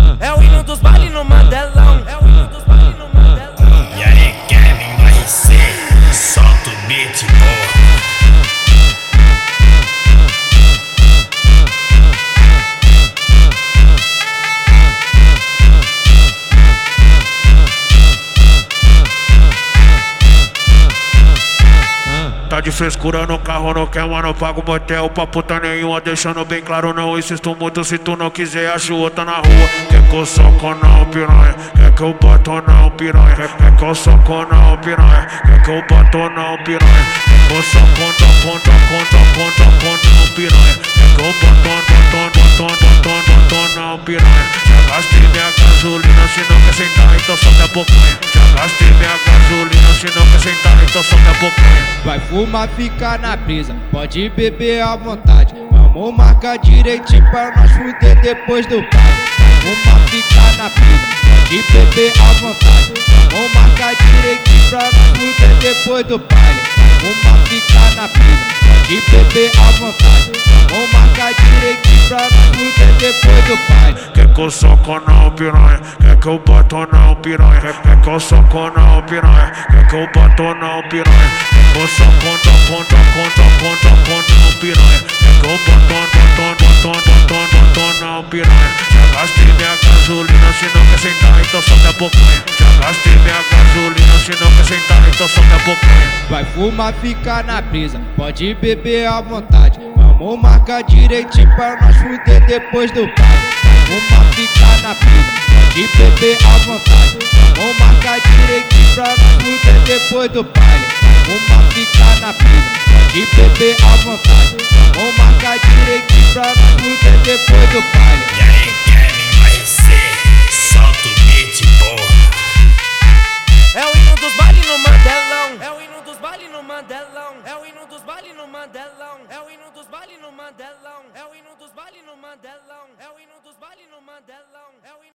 É o hino dos baile no Mandelão. É o hino dos baile no Mandelão. E aí, Kevin do RC, solta o beat, porra. Tá de frescura no carro, não quer, mas não pago motel pra puta nenhuma. Deixando bem claro, não insisto muito. Se tu não quiser, acho outra na rua. Quer que eu soco não, piranha? Quer que eu boto não, piranha? Quer que eu soco não, piranha? Quer que eu boto não, piranha? Quer que eu soco não, piranha? Quer que eu boto não, piranha? Já gastei minha gasolina, se não quer sentar, então sobe a bocanha. Já gastei minha gasolina, se não quer sentar, então sobe a bocanha. Vai fumar, ficar na brisa, pode beber à vontade. Vamos marcar direitinho pra nós fuder depois do baile. Vai fumar, ficar na brisa, pode beber à vontade. Vamos marcar direitinho pra nós fuder depois do baile. Vai fumar, ficar na brisa, pode beber à vontade. Vamos marcar direitinho pra nós fuder depois do baile. Quer que eu soco não, piranha? Quer que eu boto não, piranha? Quer que eu soco não, piranha? Quer que eu boto não, piranha? Quer que eu soco não, piranha? Quer que eu boto não, piranha? Já gastei minha gasolina, se não quer sentar, então sobe a bocanha. Já gastei minha gasolina, se não quer sentar, então sobe a bocanha. Vai fumar, ficar na brisa, pode beber à vontade. Vamos marcar direitinho pra nós fuder depois do baile. Vai fumar, ficar na brisa, pode beber à vontade. Vamos marcar direitinho pra nós fuder depois do baile. Vai fumar, ficar na brisa, pode beber à vontade. Vamos marcar direitinho pra nós fuder depois do baile. E aí, Kevin do RC, solta o beat, porra. É o hino dos baile no Mandelão. É o hino dos baile no Mandelão. É o hino dos baile no Mandelão. É o hino dos baile no Mandelão. É o hino dos baile no Mandelão. É o hino dos baile no Mandelão.